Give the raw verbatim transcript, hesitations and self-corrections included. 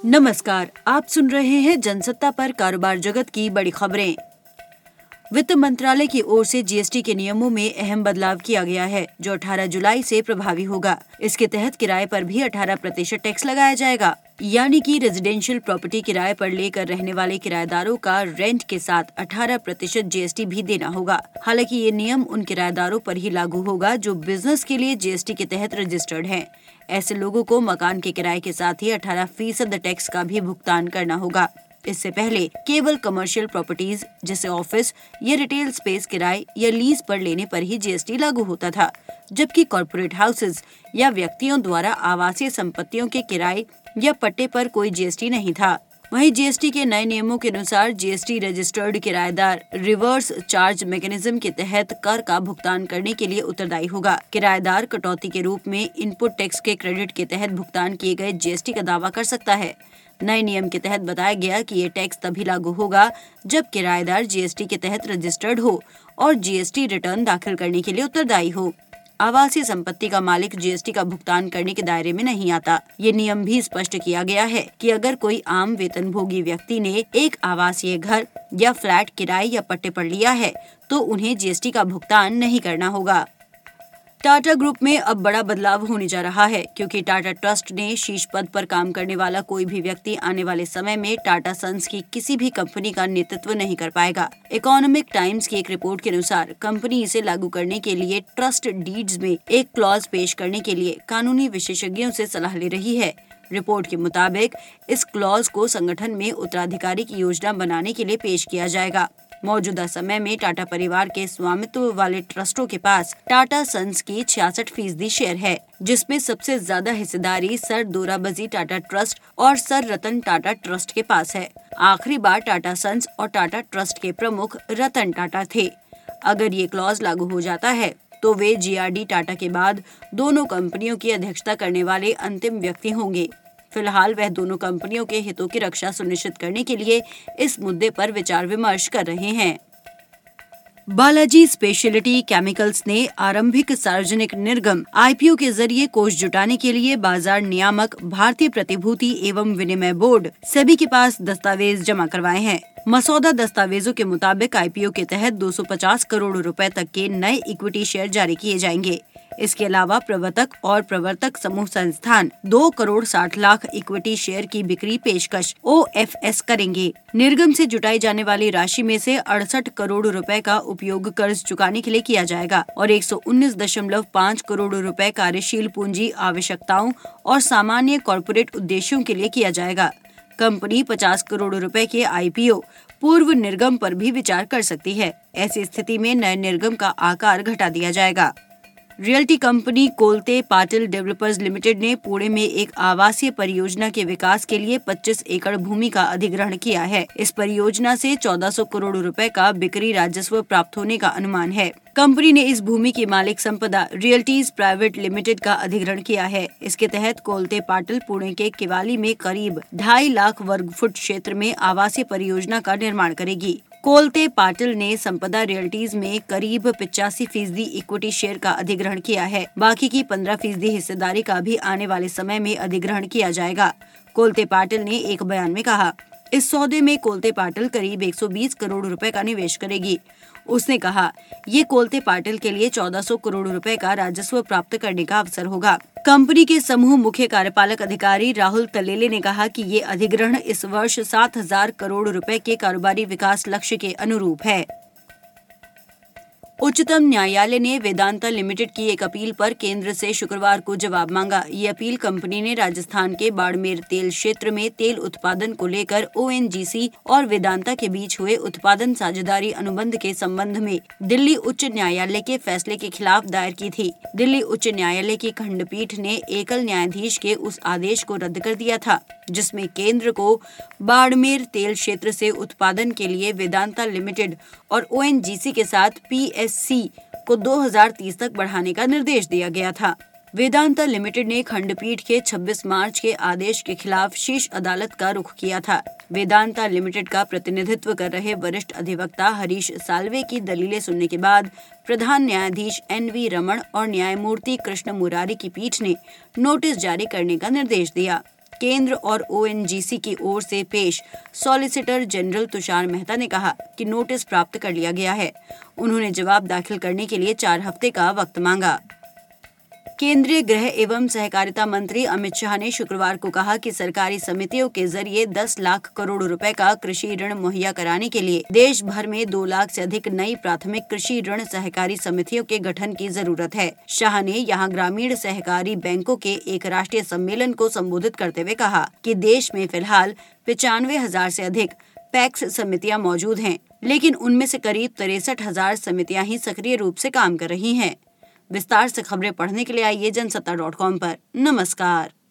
नमस्कार, आप सुन रहे हैं जनसत्ता पर कारोबार जगत की बड़ी खबरें। वित्त मंत्रालय की ओर से जीएसटी के नियमों में अहम बदलाव किया गया है, जो अठारह जुलाई से प्रभावी होगा। इसके तहत किराए पर भी अठारह प्रतिशत टैक्स लगाया जाएगा, यानी कि रेजिडेंशियल प्रॉपर्टी किराए पर लेकर रहने वाले किराएदारों का रेंट के साथ अठारह प्रतिशत जीएसटी भी देना होगा। हालांकि ये नियम उन किराएदारों पर ही लागू होगा जो बिजनेस के लिए जीएसटी के तहत रजिस्टर्ड हैं। ऐसे लोगों को मकान के किराए के साथ ही अठारह फीसद टैक्स का भी भुगतान करना होगा। इससे पहले केवल कमर्शियल प्रॉपर्टीज जैसे ऑफिस या रिटेल स्पेस किराए या लीज पर लेने पर ही जीएसटी लागू होता था, जबकि कॉर्पोरेट हाउसेज या व्यक्तियों द्वारा आवासीय संपत्तियों के किराए या पट्टे पर कोई जीएसटी नहीं था। वहीं जीएसटी के नए नियमों के अनुसार जीएसटी रजिस्टर्ड किराएदार रिवर्स चार्ज मैकेनिज्म के तहत कर का भुगतान करने के लिए उत्तरदायी होगा। किराएदार कटौती के रूप में इनपुट टैक्स के क्रेडिट के तहत भुगतान किए गए जीएसटी का दावा कर सकता है। नए नियम के तहत बताया गया कि ये टैक्स तभी लागू होगा जब किराएदार जीएसटी के तहत रजिस्टर्ड हो और जीएसटी रिटर्न दाखिल करने के लिए उत्तरदायी हो। आवासीय संपत्ति का मालिक जीएसटी का भुगतान करने के दायरे में नहीं आता। ये नियम भी स्पष्ट किया गया है कि अगर कोई आम वेतनभोगी व्यक्ति ने एक आवासीय घर या फ्लैट किराए या पट्टे पर लिया है तो उन्हें जीएसटी का भुगतान नहीं करना होगा। टाटा ग्रुप में अब बड़ा बदलाव होने जा रहा है, क्योंकि टाटा ट्रस्ट ने शीर्ष पद पर काम करने वाला कोई भी व्यक्ति आने वाले समय में टाटा सन्स की किसी भी कंपनी का नेतृत्व नहीं कर पाएगा। इकोनॉमिक टाइम्स की एक रिपोर्ट के अनुसार कंपनी इसे लागू करने के लिए ट्रस्ट डीड्स में एक क्लॉज पेश करने के लिए कानूनी विशेषज्ञों से सलाह ले रही है। रिपोर्ट के मुताबिक इस क्लॉज को संगठन में उत्तराधिकारी की योजना बनाने के लिए पेश किया जाएगा। मौजूदा समय में टाटा परिवार के स्वामित्व वाले ट्रस्टों के पास टाटा सन्स की छियासठ फीसदी शेयर है, जिसमें सबसे ज्यादा हिस्सेदारी सर दोराबजी टाटा ट्रस्ट और सर रतन टाटा ट्रस्ट के पास है। आखिरी बार टाटा सन्स और टाटा ट्रस्ट के प्रमुख रतन टाटा थे। अगर ये क्लॉज लागू हो जाता है तो वे जीआरडी टाटा के बाद दोनों कंपनियों की अध्यक्षता करने वाले अंतिम व्यक्ति होंगे। फिलहाल वह दोनों कंपनियों के हितों की रक्षा सुनिश्चित करने के लिए इस मुद्दे पर विचार विमर्श कर रहे हैं। बालाजी स्पेशलिटी केमिकल्स ने आरंभिक सार्वजनिक निर्गम आईपीओ के जरिए कोष जुटाने के लिए बाजार नियामक भारतीय प्रतिभूति एवं विनिमय बोर्ड सेबी के पास दस्तावेज जमा करवाए हैं। मसौदा दस्तावेजों के मुताबिक आईपीओ के तहत दो सौ पचास करोड़ रुपए तक के नए इक्विटी शेयर जारी किए जाएंगे। इसके अलावा प्रवर्तक और प्रवर्तक समूह संस्थान दो करोड़ साठ लाख इक्विटी शेयर की बिक्री पेशकश ओएफएस करेंगे। निर्गम से जुटाई जाने वाली राशि में से अड़सठ करोड़ रुपए का उपयोग कर्ज चुकाने के लिए किया जाएगा और एक सौ उन्नीस दशमलव पाँच करोड़ रुपए कार्यशील पूंजी आवश्यकताओं और सामान्य कॉर्पोरेट उद्देश्यों के लिए किया जाएगा। कंपनी पचास करोड़ रुपए के आईपीओ पूर्व निर्गम पर भी विचार कर सकती है। ऐसी स्थिति में नए निर्गम का आकार घटा दिया जाएगा। Realty company Kolte Patil developers limited ने पुणे में एक आवासीय परियोजना के विकास के लिए पच्चीस एकड़ भूमि का अधिग्रहण किया है। इस परियोजना से चौदह सौ करोड़ रुपए का बिक्री राजस्व प्राप्त होने का अनुमान है। कंपनी ने इस भूमि की मालिक संपदा रियल्टीज प्राइवेट लिमिटेड का अधिग्रहण किया है। इसके तहत कोलते पाटिल पुणे के किवाली में करीब ढाई लाख वर्ग फुट क्षेत्र में आवासीय परियोजना का निर्माण करेगी। कोलते पाटिल ने संपदा रियल्टीज में करीब पिचासी फीसदी इक्विटी शेयर का अधिग्रहण किया है। बाकी की पंद्रह फीसदी हिस्सेदारी का भी आने वाले समय में अधिग्रहण किया जाएगा। कोलते पाटिल ने एक बयान में कहा, इस सौदे में कोलते पाटिल करीब एक सौ बीस करोड़ रुपए का निवेश करेगी। उसने कहा, ये कोलते पाटिल के लिए चौदह सौ करोड़ रुपए का राजस्व प्राप्त करने का अवसर होगा। कंपनी के समूह मुख्य कार्यपालक अधिकारी राहुल तलेले ने कहा कि ये अधिग्रहण इस वर्ष सात हजार करोड़ रुपए के कारोबारी विकास लक्ष्य के अनुरूप है। उच्चतम न्यायालय ने वेदांता लिमिटेड की एक अपील पर केंद्र से शुक्रवार को जवाब मांगा। ये अपील कंपनी ने राजस्थान के बाड़मेर तेल क्षेत्र में तेल उत्पादन को लेकर ओएनजीसी और वेदांता के बीच हुए उत्पादन साझेदारी अनुबंध के संबंध में दिल्ली उच्च न्यायालय के फैसले के खिलाफ दायर की थी। दिल्ली उच्च न्यायालय की खंडपीठ ने एकल न्यायाधीश के उस आदेश को रद्द कर दिया था जिसमें केंद्र को बाड़मेर तेल क्षेत्र से उत्पादन के लिए वेदांता लिमिटेड और ओएनजीसी के साथ पीएससी को दो हज़ार तीस तक बढ़ाने का निर्देश दिया गया था। वेदांता लिमिटेड ने खंडपीठ के छब्बीस मार्च के आदेश के खिलाफ शीर्ष अदालत का रुख किया था। वेदांता लिमिटेड का प्रतिनिधित्व कर रहे वरिष्ठ अधिवक्ता हरीश साल्वे की दलीलें सुनने के बाद प्रधान न्यायाधीश एन वी रमण और न्यायमूर्ति कृष्ण मुरारी की पीठ ने नोटिस जारी करने का निर्देश दिया। केंद्र और ओ एन जी सी की ओर से पेश सॉलिसिटर जनरल तुषार मेहता ने कहा कि नोटिस प्राप्त कर लिया गया है। उन्होंने जवाब दाखिल करने के लिए चार हफ्ते का वक्त मांगा। केंद्रीय गृह एवं सहकारिता मंत्री अमित शाह ने शुक्रवार को कहा कि सरकारी समितियों के जरिए दस लाख करोड़ रुपए का कृषि ऋण मुहैया कराने के लिए देश भर में दो लाख से अधिक नई प्राथमिक कृषि ऋण सहकारी समितियों के गठन की जरूरत है। शाह ने यहां ग्रामीण सहकारी बैंकों के एक राष्ट्रीय सम्मेलन को संबोधित करते हुए कहा कि देश में फिलहाल पिचानवे हजार से अधिक पैक्स समितियां मौजूद हैं, लेकिन उनमें से करीब तिरसठ हजार समितियां ही सक्रिय रूप से काम कर रही हैं। विस्तार से खबरें पढ़ने के लिए आइए जनसत्ता डॉट कॉम पर। नमस्कार।